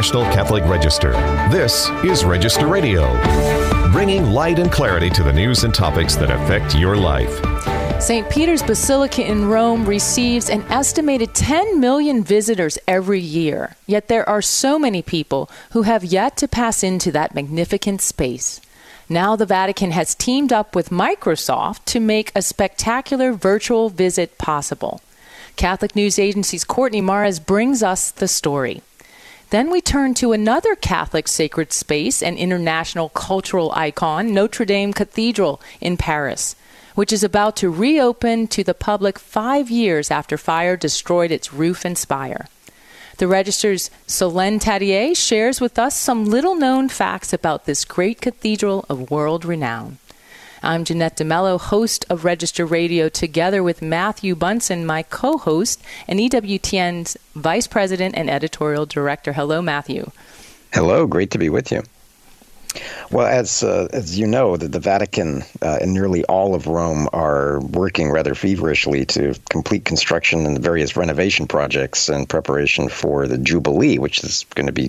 National Catholic Register. This is Register Radio, bringing light and clarity to the news and topics that affect your life. St. Peter's Basilica in Rome receives an estimated 10 million visitors every year. Yet there are so many people who have yet to pass into that magnificent space. Now the Vatican has teamed up with Microsoft to make a spectacular virtual visit possible. Catholic News Agency's Courtney Mares brings us the story. Then we turn to another Catholic sacred space and international cultural icon, Notre Dame Cathedral in Paris, which is about to reopen to the public 5 years after fire destroyed its roof and spire. The Register's Solène Tadier shares with us some little-known facts about this great cathedral of world renown. I'm Jeanette DeMello, host of Register Radio, together with Matthew Bunson, my co-host, and EWTN's Vice President and Editorial Director. Hello, Matthew. Hello, great to be with you. Well, as you know, the Vatican and nearly all of Rome are working rather feverishly to complete construction and the various renovation projects in preparation for the Jubilee, which is going to be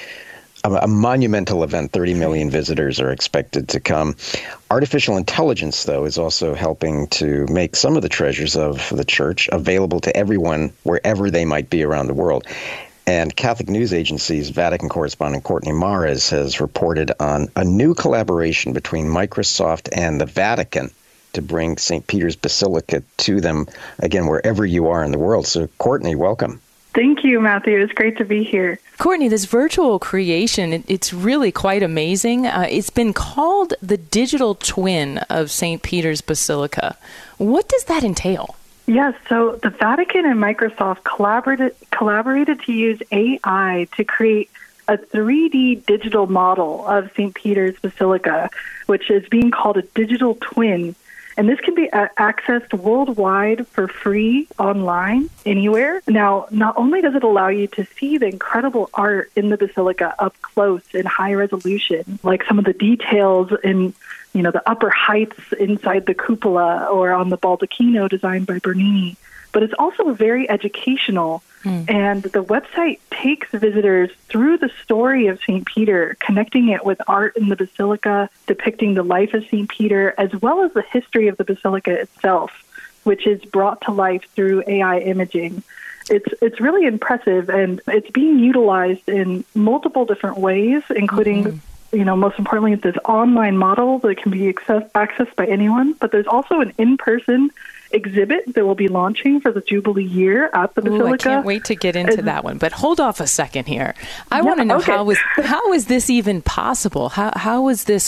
a monumental event. 30 million visitors are expected to come. Artificial intelligence, though, is also helping to make some of the treasures of the church available to everyone wherever they might be around the world. And Catholic News Agency's Vatican correspondent Courtney Mares has reported on a new collaboration between Microsoft and the Vatican to bring St. Peter's Basilica to them, again, wherever you are in the world. So, Courtney, welcome. Thank you, Matthew. It's great to be here. Courtney, this virtual creation, it's really quite amazing. It's been called the digital twin of St. Peter's Basilica. What does that entail? Yes, so the Vatican and Microsoft collaborated to use AI to create a 3D digital model of St. Peter's Basilica, which is being called a digital twin. And this can be accessed worldwide for free online, anywhere. Now, not only does it allow you to see the incredible art in the Basilica up close in high resolution, like some of the details in the upper heights inside the cupola or on the baldacchino designed by Bernini, but it's also very educational. And the website takes visitors through the story of St. Peter, connecting it with art in the Basilica, depicting the life of St. Peter, as well as the history of the Basilica itself, which is brought to life through AI imaging. It's really impressive, and it's being utilized in multiple different ways, including most importantly, this online model that can be accessed by anyone. But there's also an in-person exhibit that will be launching for the Jubilee year at the Basilica. I can't wait to get into that one. But hold off a second here. I want to know how is this even possible? How is this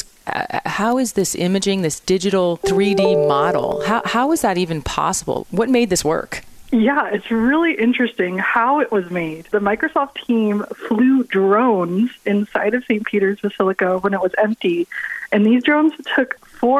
imaging, this digital 3D model? How is that even possible? What made this work? Yeah, it's really interesting how it was made. The Microsoft team flew drones inside of St. Peter's Basilica when it was empty, and these drones took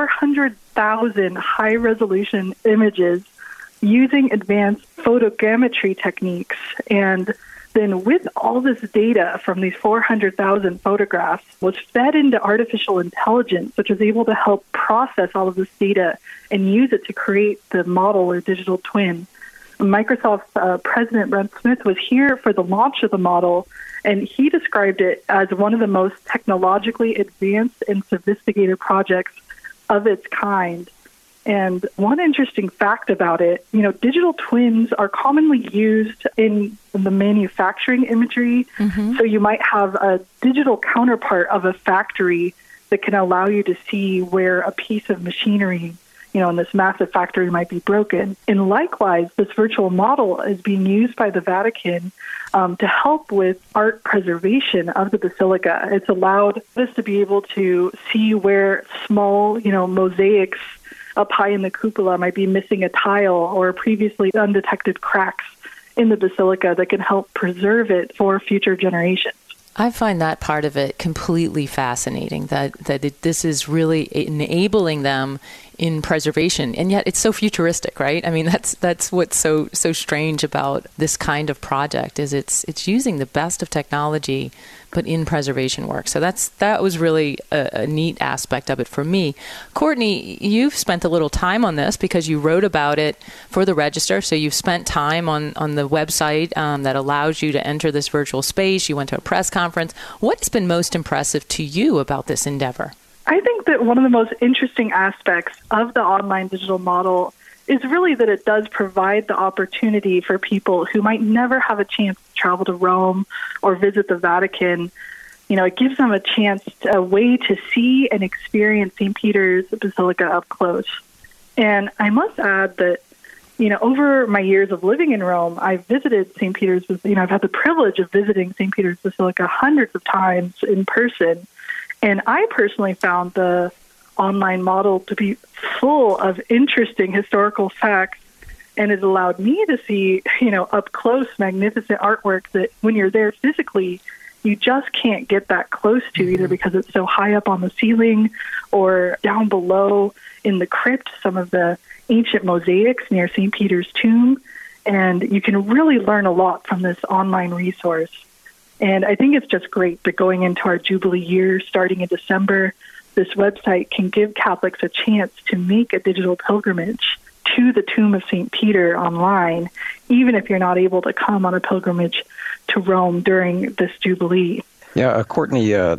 400,000 high-resolution images using advanced photogrammetry techniques. And then with all this data from these 400,000 photographs was fed into artificial intelligence, which was able to help process all of this data and use it to create the model or digital twin. Microsoft's president, Brent Smith, was here for the launch of the model, and he described it as one of the most technologically advanced and sophisticated projects of its kind. And one interesting fact about it, digital twins are commonly used in the manufacturing imagery. So you might have a digital counterpart of a factory that can allow you to see where a piece of machinery in this massive factory might be broken. And likewise, this virtual model is being used by the Vatican to help with art preservation of the Basilica. It's allowed us to be able to see where small, mosaics up high in the cupola might be missing a tile or previously undetected cracks in the Basilica that can help preserve it for future generations. I find that part of it completely fascinating, that this is really enabling them in preservation, and yet it's so futuristic, right? I mean, that's what's so strange about this kind of project is it's using the best of technology, but in preservation work. So that was really a neat aspect of it for me. Courtney, you've spent a little time on this because you wrote about it for the Register. So you've spent time on the website that allows you to enter this virtual space. You went to a press conference. What's been most impressive to you about this endeavor? I think that one of the most interesting aspects of the online digital model is really that it does provide the opportunity for people who might never have a chance to travel to Rome or visit the Vatican. You know, it gives them a way to see and experience St. Peter's Basilica up close. And I must add that, you know, over my years of living in Rome, I've visited St. Peter's, I've had the privilege of visiting St. Peter's Basilica hundreds of times in person. And I personally found the online model to be full of interesting historical facts, and it allowed me to see, up close, magnificent artwork that when you're there physically, you just can't get that close to, either because it's so high up on the ceiling or down below in the crypt, some of the ancient mosaics near St. Peter's tomb. And you can really learn a lot from this online resource. And I think it's just great that going into our Jubilee year, starting in December, this website can give Catholics a chance to make a digital pilgrimage to the tomb of St. Peter online, even if you're not able to come on a pilgrimage to Rome during this Jubilee. Yeah, Courtney, in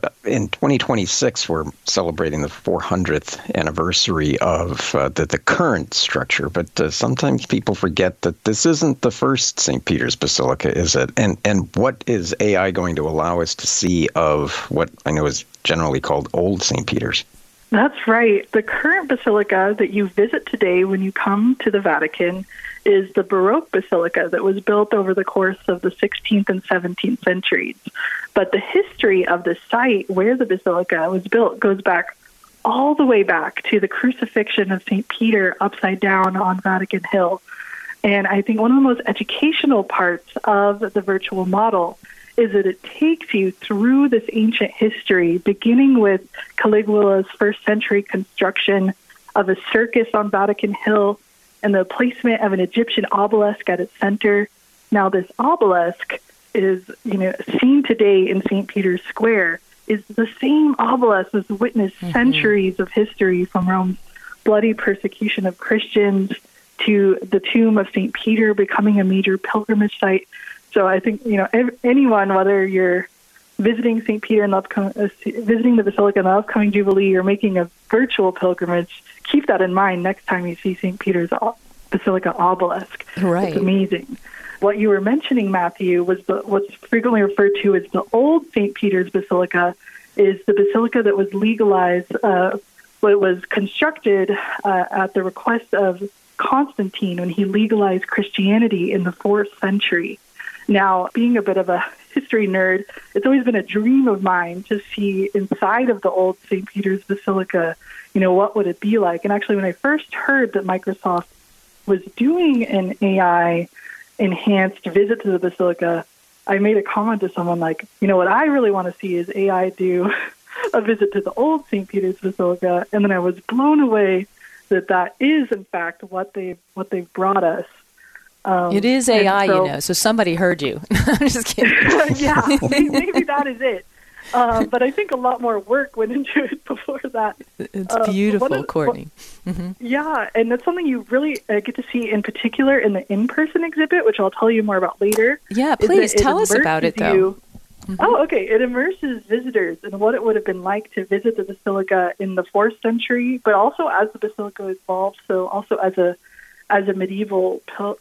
2026, we're celebrating the 400th anniversary of the current structure, but sometimes people forget that this isn't the first St. Peter's Basilica, is it? And what is AI going to allow us to see of what I know is generally called Old St. Peter's? That's right. The current basilica that you visit today when you come to the Vatican is the Baroque basilica that was built over the course of the 16th and 17th centuries. But the history of the site where the basilica was built goes back all the way back to the crucifixion of St. Peter upside down on Vatican Hill. And I think one of the most educational parts of the virtual model is that it takes you through this ancient history, beginning with Caligula's first century construction of a circus on Vatican Hill and the placement of an Egyptian obelisk at its center. Now, this obelisk is, seen today in St. Peter's Square, is the same obelisk that's witnessed centuries of history from Rome's bloody persecution of Christians to the tomb of St. Peter becoming a major pilgrimage site. So I think, anyone, whether you're visiting St. Peter in visiting the Basilica in the upcoming Jubilee or making a virtual pilgrimage, keep that in mind next time you see St. Peter's Basilica obelisk. Right. It's amazing. What you were mentioning, Matthew, was what's frequently referred to as the old St. Peter's Basilica, is the basilica that was legalized, what was constructed at the request of Constantine when he legalized Christianity in the 4th century. Now, being a bit of a history nerd, it's always been a dream of mine to see inside of the old St. Peter's Basilica, what would it be like? And actually, when I first heard that Microsoft was doing an AI-enhanced visit to the Basilica, I made a comment to someone like, what I really want to see is AI do a visit to the old St. Peter's Basilica. And then I was blown away that is, in fact, what they've brought us. It is AI, so somebody heard you. I'm just kidding. Yeah, maybe that is it. But I think a lot more work went into it before that. It's beautiful, Courtney. Yeah, and that's something you really get to see in particular in the in-person exhibit, which I'll tell you more about later. Yeah, please tell us about it, though. Oh, okay. It immerses visitors in what it would have been like to visit the Basilica in the 4th century, but also as the Basilica evolved, so also as a medieval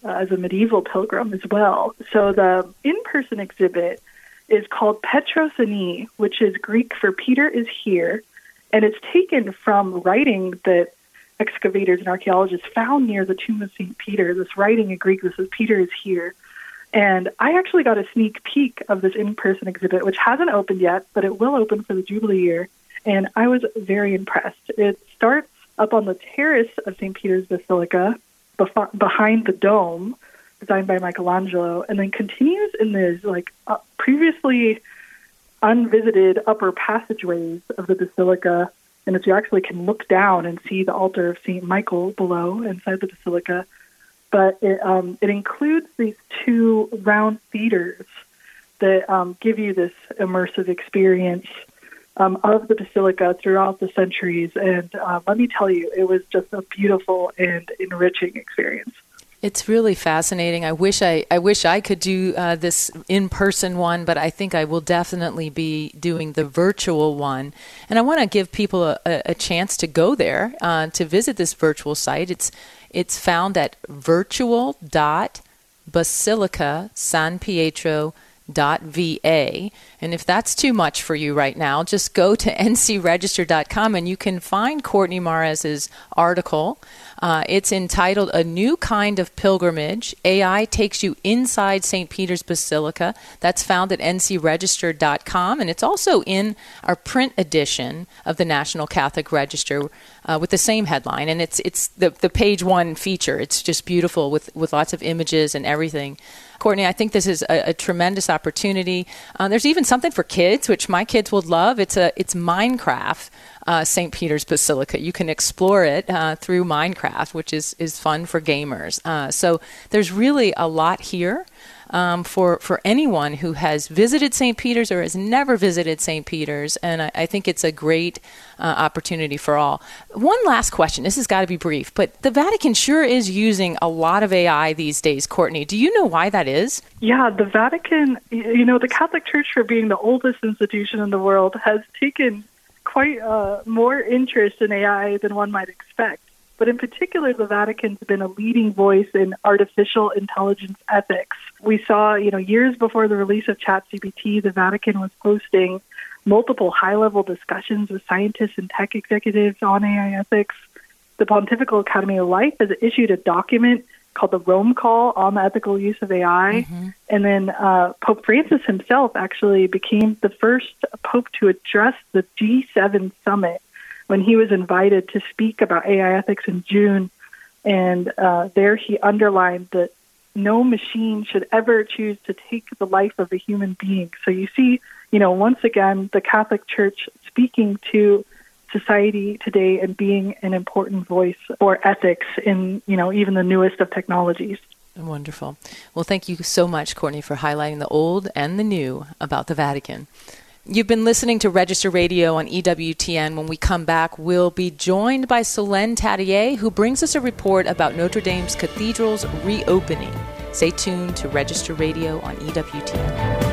pilgrim as well. So the in-person exhibit is called Petros Ani, which is Greek for Peter is here, and it's taken from writing that excavators and archaeologists found near the tomb of St. Peter. This writing in Greek that says Peter is here. And I actually got a sneak peek of this in-person exhibit, which hasn't opened yet, but it will open for the Jubilee year, and I was very impressed. It starts up on the terrace of St. Peter's Basilica, behind the dome, designed by Michelangelo, and then continues in these previously unvisited upper passageways of the basilica And you actually can look down and see the altar of St. Michael below inside the basilica. But it includes these two round theaters that give you this immersive experience of the basilica throughout the centuries. And let me tell you, it was just a beautiful and enriching experience. It's really fascinating. I wish I could do this in-person one, but I think I will definitely be doing the virtual one. And I want to give people a chance to go there to visit this virtual site. It's found at virtual.basilicasanpietro.va. And if that's too much for you right now, just go to ncregister.com and you can find Courtney Mares's article. It's entitled A New Kind of Pilgrimage. AI Takes You Inside St. Peter's Basilica. That's found at ncregister.com. And it's also in our print edition of the National Catholic Register with the same headline. And it's the page one feature. It's just beautiful with lots of images and everything. Courtney, I think this is a tremendous opportunity. There's even something for kids, which my kids would love. It's Minecraft. St. Peter's Basilica. You can explore it through Minecraft, which is fun for gamers. So there's really a lot here for anyone who has visited St. Peter's or has never visited St. Peter's, and I think it's a great opportunity for all. One last question. This has got to be brief, but the Vatican sure is using a lot of AI these days, Courtney. Do you know why that is? Yeah, the Vatican, the Catholic Church, for being the oldest institution in the world, has taken quite more interest in AI than one might expect. But in particular, the Vatican's been a leading voice in artificial intelligence ethics. We saw, years before the release of ChatGPT, the Vatican was hosting multiple high-level discussions with scientists and tech executives on AI ethics. The Pontifical Academy of Life has issued a document called the Rome Call on the ethical use of AI. Mm-hmm. And then Pope Francis himself actually became the first pope to address the G7 summit when he was invited to speak about AI ethics in June. And there he underlined that no machine should ever choose to take the life of a human being. So you see, once again, the Catholic Church speaking to society today and being an important voice for ethics in, even the newest of technologies. Wonderful. Well, thank you so much, Courtney, for highlighting the old and the new about the Vatican. You've been listening to Register Radio on EWTN. When we come back, we'll be joined by Solène Tadier, who brings us a report about Notre Dame's cathedral's reopening. Stay tuned to Register Radio on EWTN.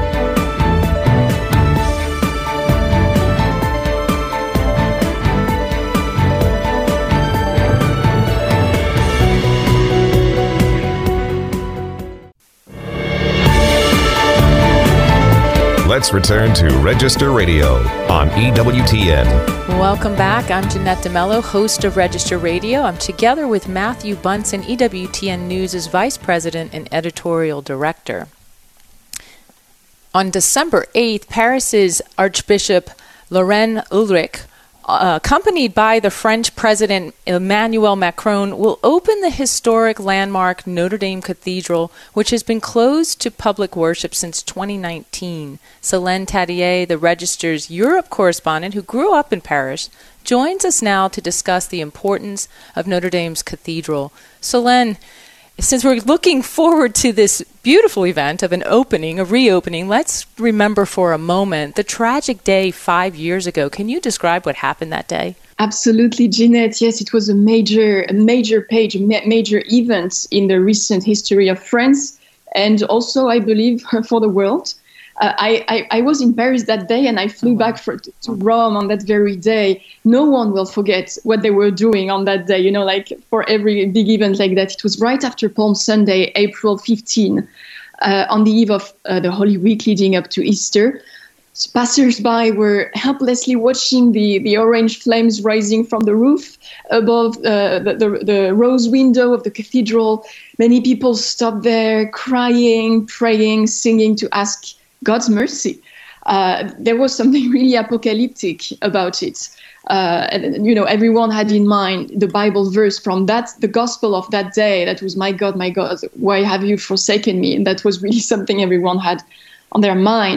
Let's return to Register Radio on EWTN. Welcome back. I'm Jeanette DeMello, host of Register Radio. I'm together with Matthew Bunson, EWTN News' Vice President and Editorial Director. On December 8th, Paris's Archbishop Laurent Ulrich, accompanied by the French President Emmanuel Macron, will open the historic landmark Notre Dame Cathedral, which has been closed to public worship since 2019. Solène Tadier, the Register's Europe correspondent who grew up in Paris, joins us now to discuss the importance of Notre Dame's cathedral. Solène, since we're looking forward to this beautiful event of a reopening, let's remember for a moment the tragic day 5 years ago. Can you describe what happened that day? Absolutely, Jeanette. Yes, it was a major event in the recent history of France and also, I believe, for the world. I was in Paris that day and I flew back to Rome on that very day. No one will forget what they were doing on that day. Like for every big event like that, it was right after Palm Sunday, April 15, on the eve of the Holy Week leading up to Easter. So passers-by were helplessly watching the orange flames rising from the roof above the rose window of the cathedral. Many people stopped there crying, praying, singing to ask God's mercy. There was something really apocalyptic about it. Everyone had in mind the Bible verse from the gospel of that day. That was, my God, why have you forsaken me? And that was really something everyone had on their mind.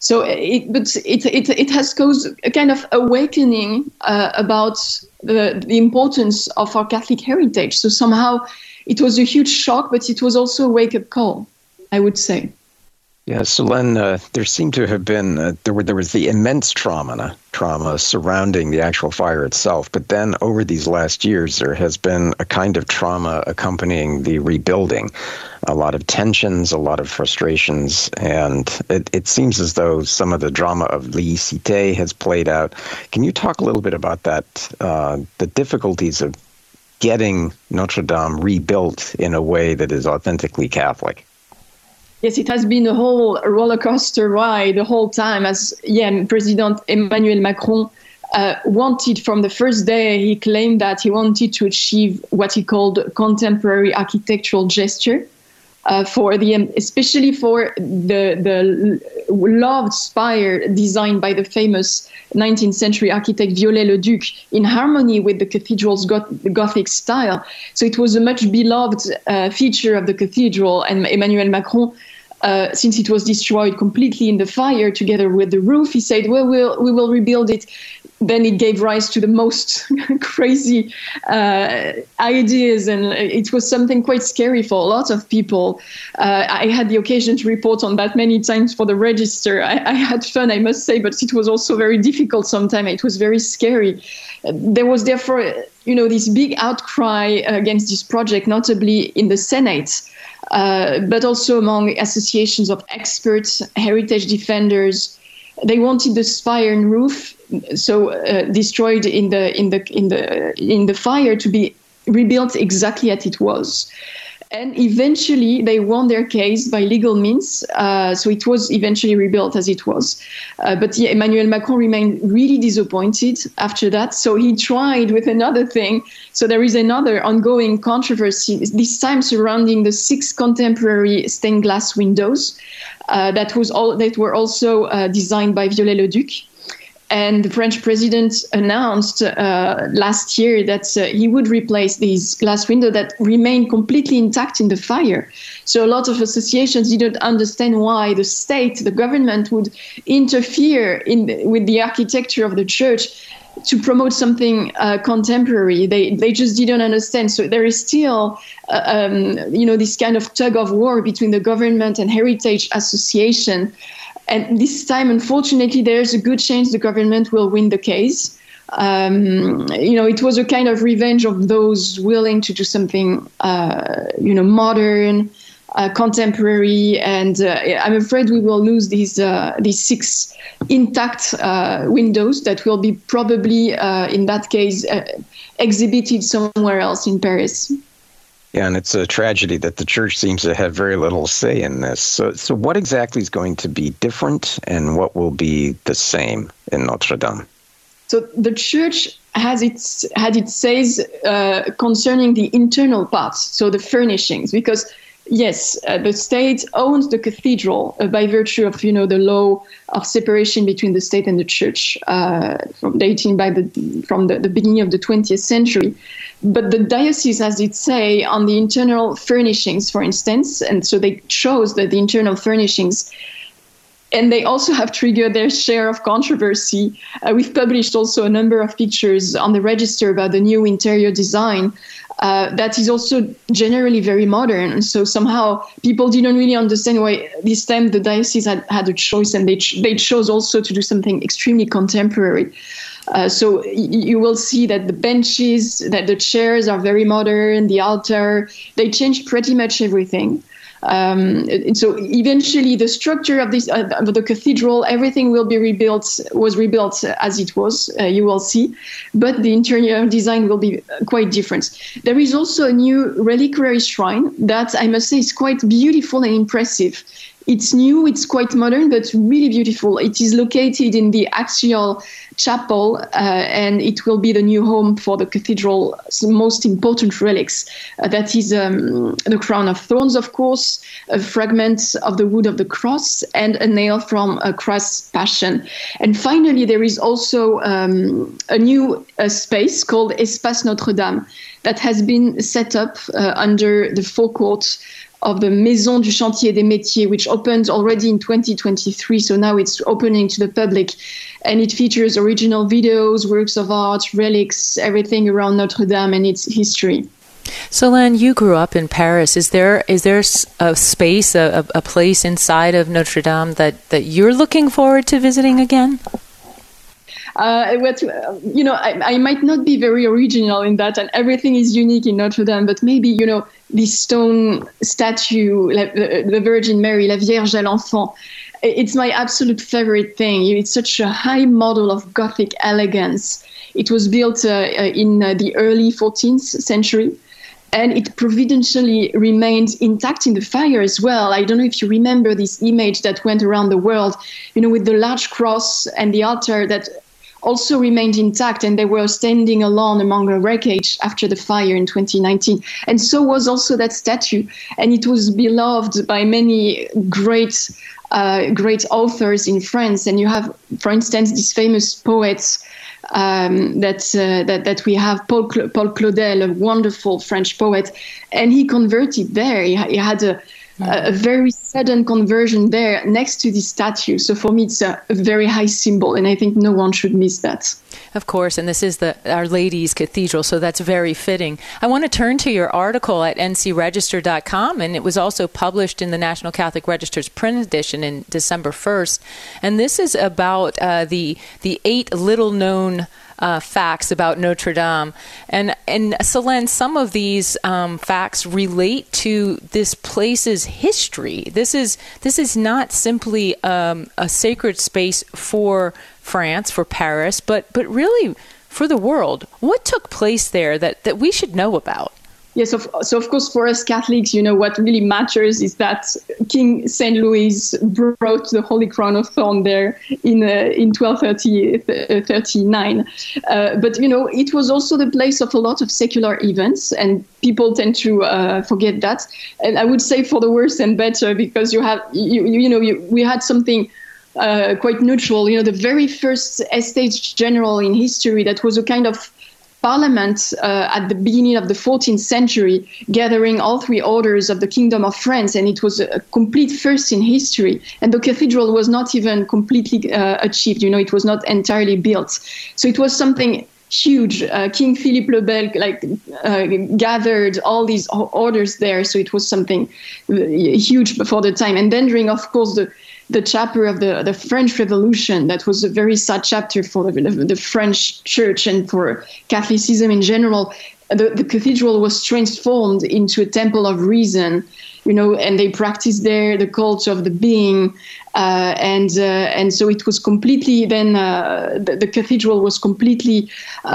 So it has caused a kind of awakening about the importance of our Catholic heritage. So somehow it was a huge shock, but it was also a wake-up call, I would say. Yeah, Solène, there seemed to have been, there was the immense trauma surrounding the actual fire itself. But then over these last years, there has been a kind of trauma accompanying the rebuilding. A lot of tensions, a lot of frustrations, and it seems as though some of the drama of Laïcité has played out. Can you talk a little bit about that, the difficulties of getting Notre Dame rebuilt in a way that is authentically Catholic? Yes, it has been a whole roller coaster ride the whole time, as President Emmanuel Macron wanted from the first day. He claimed that he wanted to achieve what he called contemporary architectural gesture, especially for the loved spire designed by the famous 19th century architect Viollet-le-Duc, in harmony with the cathedral's Gothic style. So it was a much beloved feature of the cathedral, and Emmanuel Macron, since it was destroyed completely in the fire together with the roof, he said, well, we will rebuild it. Then it gave rise to the most crazy ideas, and it was something quite scary for a lot of people. I had the occasion to report on that many times for the Register. I had fun, I must say, but it was also very difficult sometimes. It was very scary. There was therefore, this big outcry against this project, notably in the Senate, but also among associations of experts, heritage defenders. They wanted the spire and roof, destroyed in the fire, to be rebuilt exactly as it was. And eventually they won their case by legal means. So it was eventually rebuilt as it was. But Emmanuel Macron remained really disappointed after that. So he tried with another thing. So there is another ongoing controversy, this time surrounding the 6 contemporary stained glass windows that were also designed by Viollet-le-Duc. And the French president announced last year that he would replace these glass windows that remained completely intact in the fire. So a lot of associations didn't understand why the state, the government, would interfere with the architecture of the church to promote something contemporary. They just didn't understand. So there is still, this kind of tug of war between the government and Heritage Association. And this time, unfortunately, there's a good chance the government will win the case. It was a kind of revenge of those willing to do something, modern, contemporary. And I'm afraid we will lose these 6 intact windows that will be probably, in that case, exhibited somewhere else in Paris. Yeah, and it's a tragedy that the church seems to have very little say in this. So what exactly is going to be different, and what will be the same in Notre Dame? So the church had its says concerning the internal parts, so the furnishings, because yes, the state owns the cathedral by virtue of the law of separation between the state and the church, dating from the beginning of the 20th century. But the diocese has its say on the internal furnishings, for instance, and so they chose that the internal furnishings. And they also have triggered their share of controversy. We've published also a number of pictures on the Register about the new interior design that is also generally very modern. So somehow people didn't really understand why this time the diocese had a choice, and they chose also to do something extremely contemporary. So you will see that the benches, that the chairs are very modern, the altar, they changed pretty much everything. And so eventually the structure of the cathedral, everything was rebuilt as it was, you will see, but the interior design will be quite different. There is also a new reliquary shrine that I must say is quite beautiful and impressive. It's new, it's quite modern, but really beautiful. It is located in the axial chapel, and it will be the new home for the cathedral's most important relics. That is the crown of thorns, of course, a fragment of the wood of the cross, and a nail from Christ's Passion. And finally, there is also a new space called Espace Notre Dame that has been set up under the forecourt of the Maison du Chantier des Métiers, which opened already in 2023. So now it's opening to the public, and it features original videos, works of art, relics, everything around Notre Dame and its history. Solène, you grew up in Paris. Is there a space, a place inside of Notre Dame that you're looking forward to visiting again? I might not be very original in that, and everything is unique in Notre Dame, but maybe, this stone statue, like the Virgin Mary, La Vierge à l'Enfant, it's my absolute favorite thing. It's such a high model of Gothic elegance. It was built in the early 14th century, and it providentially remained intact in the fire as well. I don't know if you remember this image that went around the world, with the large cross and the altar that also remained intact, and they were standing alone among the wreckage after the fire in 2019. And so was also that statue, and it was beloved by many great authors in France. And you have, for instance, these famous poets that we have, Paul Claudel, a wonderful French poet, and he converted there. He had a very sudden conversion there next to the statue. So for me, it's a very high symbol, and I think no one should miss that. Of course, and this is Our Lady's Cathedral, so that's very fitting. I want to turn to your article at ncregister.com, and it was also published in the National Catholic Register's print edition in December 1st. And this is about the 8 little-known facts about Notre Dame. And Solène, some of these facts relate to this place's history. This is not simply a sacred space for France, for Paris, but really for the world. What took place there that we should know about? Yes, so of course, for us Catholics, what really matters is that King St. Louis brought the Holy Crown of Thorns there in 1239. But, it was also the place of a lot of secular events, and people tend to forget that. And I would say for the worse and better, because we had something quite neutral. The very first Estates General in history that was a kind of parliament at the beginning of the 14th century, gathering all 3 orders of the Kingdom of France, and it was a complete first in history. And the cathedral was not even completely achieved. It was not entirely built. So it was something huge. King Philippe le Bel gathered all these orders there, so it was something huge before the time. And then during, of course, the chapter of the French Revolution, that was a very sad chapter for the French Church and for Catholicism in general. The cathedral was transformed into a temple of reason, and they practiced there the cult of the being, and so it was completely. Then the cathedral was completely,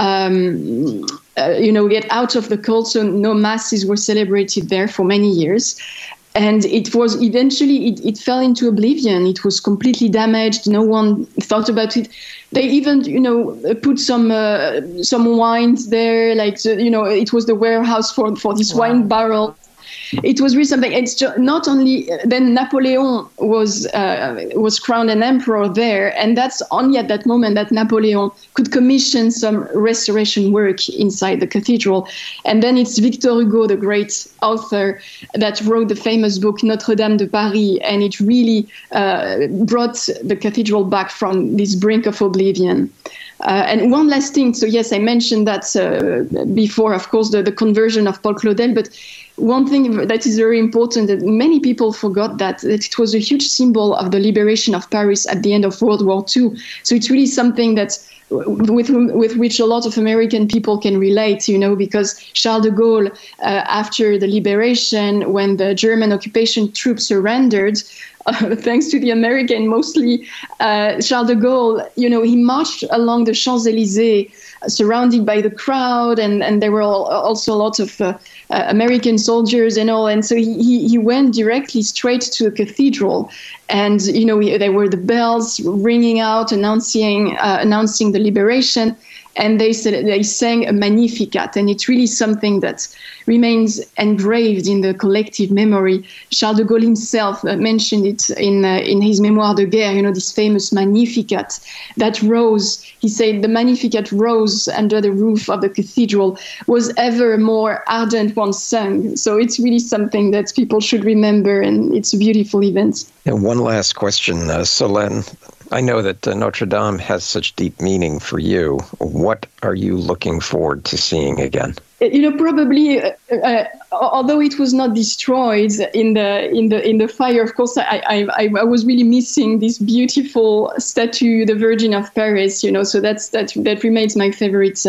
get out of the cult. So no masses were celebrated there for many years. And it was eventually, it fell into oblivion. It was completely damaged. No one thought about it. They even, put some wines there, it was the warehouse for this wine barrel. It was really something. It's just not only then Napoleon was crowned an emperor there, and that's only at that moment that Napoleon could commission some restoration work inside the cathedral. And then it's Victor Hugo, the great author, that wrote the famous book Notre Dame de Paris, and it really brought the cathedral back from this brink of oblivion. And one last thing. So yes, I mentioned that before, of course, the conversion of Paul Claudel, but one thing that is very important, that many people forgot that it was a huge symbol of the liberation of Paris at the end of World War II. So it's really something that with which a lot of American people can relate, because Charles de Gaulle, after the liberation, when the German occupation troops surrendered, thanks to the American mostly, Charles de Gaulle, he marched along the Champs-Élysées, surrounded by the crowd, and there were also a lot of American soldiers and all, and so he went directly straight to the cathedral, and there were the bells ringing out, announcing the liberation, and they sang a Magnificat, and it's really something that remains engraved in the collective memory. Charles de Gaulle himself mentioned it in his Mémoires de Guerre, this famous Magnificat that rose. He said the Magnificat rose under the roof of the cathedral, was ever more ardent once sung. So it's really something that people should remember, and it's a beautiful event. And one last question, Solène. I know that Notre Dame has such deep meaning for you. What are you looking forward to seeing again? Probably, although it was not destroyed in the fire, of course, I was really missing this beautiful statue, the Virgin of Paris. So that remains my favorite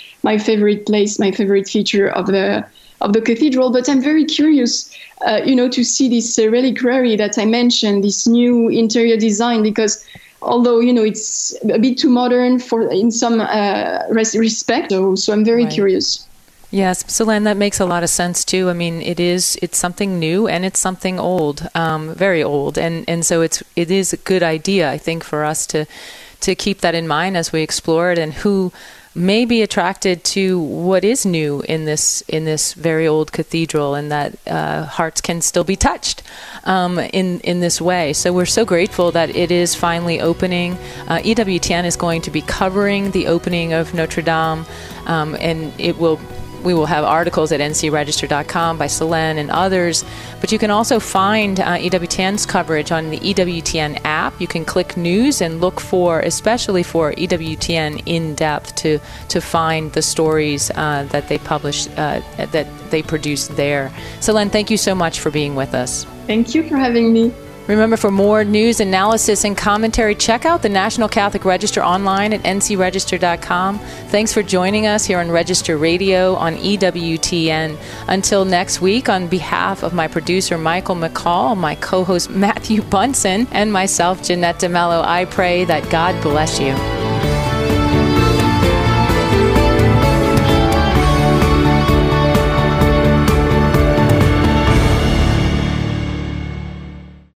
place, my favorite feature of the cathedral. But I'm very curious, to see this reliquary that I mentioned, this new interior design, because although it's a bit too modern in some respect, so I'm very curious. Yes, Solène, that makes a lot of sense too. I mean, it's something new and it's something old, very old, and so it is a good idea, I think, for us to keep that in mind as we explore it, and who may be attracted to what is new in this very old cathedral, and that hearts can still be touched in this way. So we're so grateful that it is finally opening. EWTN is going to be covering the opening of Notre Dame, and we will have articles at ncregister.com by Solène and others, but you can also find EWTN's coverage on the EWTN app. You can click news and look especially for EWTN in depth to find the stories that they publish, that they produce there. Solène, thank you so much for being with us. Thank you for having me. Remember, for more news, analysis, and commentary, check out the National Catholic Register online at ncregister.com. Thanks for joining us here on Register Radio on EWTN. Until next week, on behalf of my producer, Michael McCall, my co-host, Matthew Bunson, and myself, Jeanette DeMello, I pray that God bless you.